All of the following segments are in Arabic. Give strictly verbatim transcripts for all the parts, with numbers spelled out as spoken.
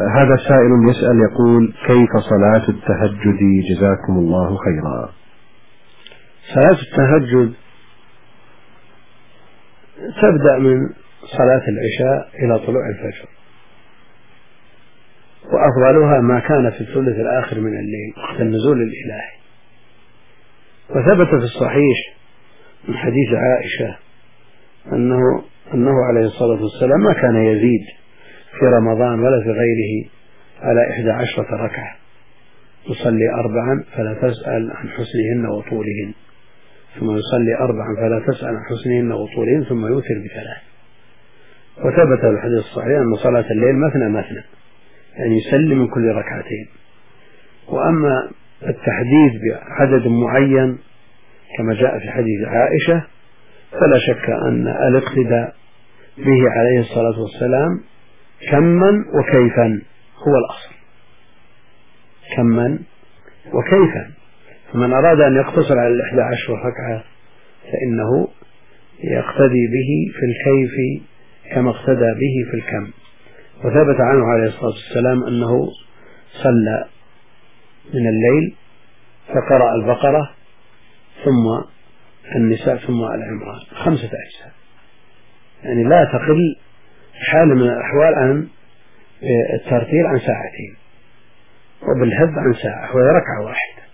هذا سائل يسأل يقول: كيف صلاة التهجد جزاكم الله خيرا؟ صلاة التهجد تبدأ من صلاة العشاء إلى طلوع الفجر، وأفضلها ما كان في الثلث الآخر من الليل وقت النزول الإلهي. وثبت في الصحيح من حديث عائشة أنه, أنه عليه الصلاة والسلام ما كان يزيد في رمضان ولا في غيره على إحدى عشرة ركعة، يصلي أربعا فلا تسأل عن حسنهن وطولهن، ثم يصلي أربعا فلا تسأل عن حسنهن وطولهن، ثم يوتر بثلاث. وثبت في الحديث الصحيح أن صلاة الليل مثنى مثنى، يعني يسلم من كل ركعتين. وأما التحديد بعدد معين كما جاء في حديث عائشة فلا شك أن الاقتداء به عليه الصلاة والسلام كما وكيفا هو الأصل، كما وكيفا. فمن أراد أن يقتصر على الإحدى عشر ركعة فإنه يقتدي به في الكيف كما اقتدى به في الكم. وثبت عنه عليه الصلاة والسلام أنه صلى من الليل فقرأ البقرة ثم النساء ثم آل عمران خمسة أجزاء، يعني لا تقل حال من الأحوال عن الترتيل عن ساعتين، وبالهد عن ساعة، وهي ركعة واحدة.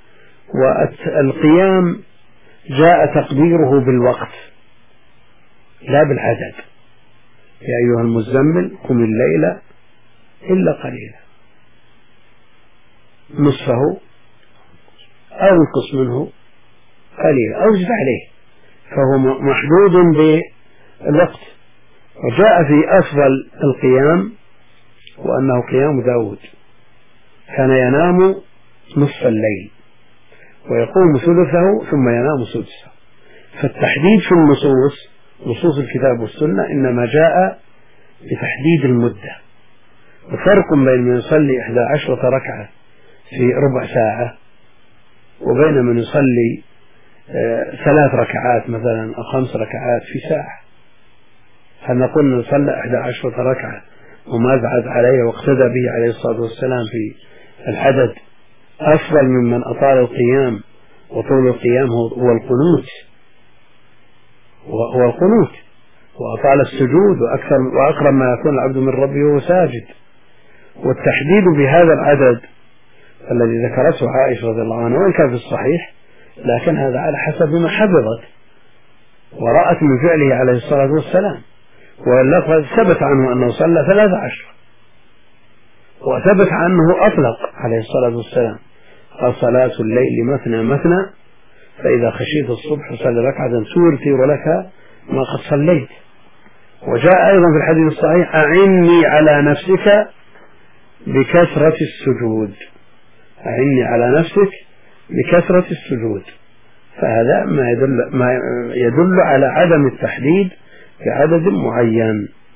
والقيام جاء تقديره بالوقت لا بالعدد: يا أيها المزمل قم الليل إلا قليلا، نصفه أو انقص منه قليلا أو زد عليه، فهو محدود بالوقت. وجاء في أفضل القيام وأنه قيام داود، كان ينام نصف الليل ويقوم ثلثه ثم ينام سدسه. فالتحديد في النصوص نصوص الكتاب والسنة إنما جاء بتحديد المدة، وفرق بين من يصلي إحدى عشرة ركعة في ربع ساعة وبين من يصلي ثلاث ركعات مثلا أو خمس ركعات في ساعة. هل نقول أنه صلى إحدى عشرة ركعة وما زاد عليه واقتدى به عليه الصلاة والسلام في العدد أفضل ممن أطال القيام؟ وطول القيام هو القنوت، هو القنوت وأطال السجود، وأكثر وأقرب ما يكون العبد من ربه وهو ساجد. والتحديد بهذا العدد الذي ذكرته عائشة رضي الله عنها وإن كان في الصحيح، لكن هذا على حسب ما حفظت ورأت من فعله عليه الصلاة والسلام. واللفظ ثبت عنه أنه صلى ثلاث عشر، وثبت عنه أطلق عليه الصلاة والسلام: قال صلاة الليل مثنى مثنى فإذا خشيت الصبح صلي ركعة تورثر لك ما قد صليت. وجاء أيضا في الحديث الصحيح: أعني على نفسك بكثرة السجود، أعني على نفسك بكثرة السجود. فهذا ما يدل, ما يدل على عدم التحديد بعدد معين.